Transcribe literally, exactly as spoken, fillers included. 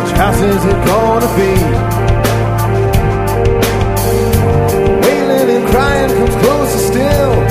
Which house is it gonna be? Wailing and crying comes closer still.